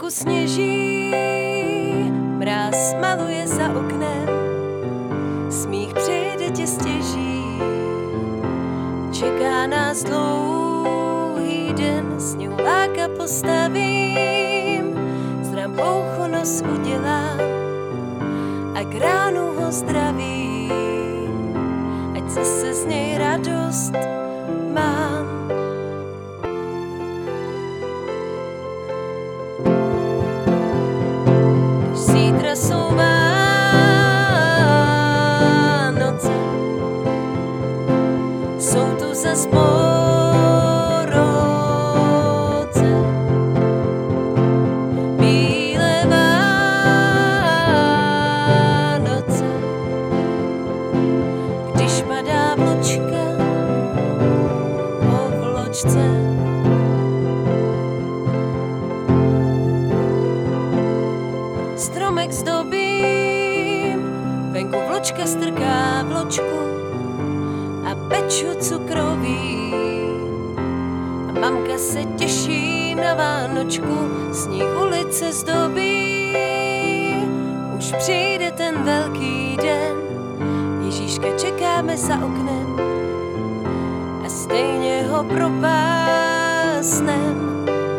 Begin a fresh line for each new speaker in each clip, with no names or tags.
venku sněží, mráz maluje za oknem, smích přijde tě stěží. Čeká nás dlouhý den, sněhuláka postavím, s rampouchu nos udělám a k ránu ho zdravím, ať zase z něj radost mám. Zítra jsou Vánoce, jsou tu zas po roce. Bílé Vánoce, když padá vločka po vločce. Stromek zdobím, venku vločka strká vločku a peču cukroví. A mamka se těší na Vánočku, sníh ulice zdobí. Už přijde ten velký den, Ježíška čekáme za oknem a stejně ho propásnem.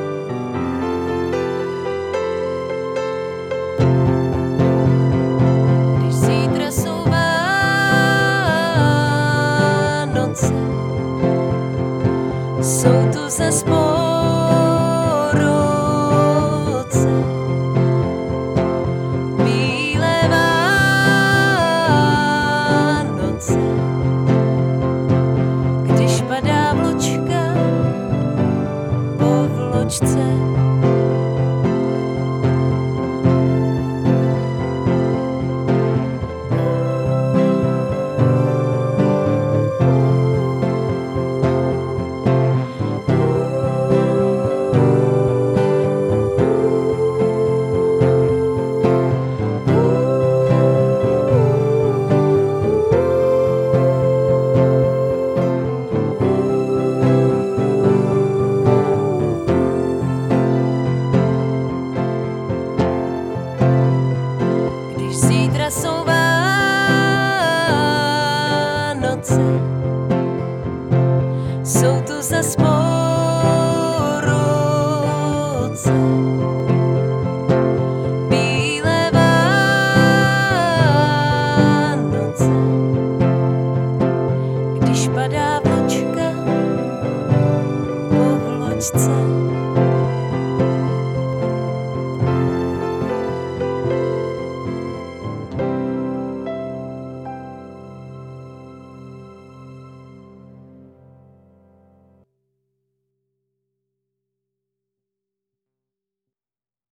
Jsou tu zas po roce, bílé Vánoce, když padá vločka po vločce. Zítra jsou Vánoce, jsou tu zas po roce. Bílé Vánoce, když padá vločka po vločce.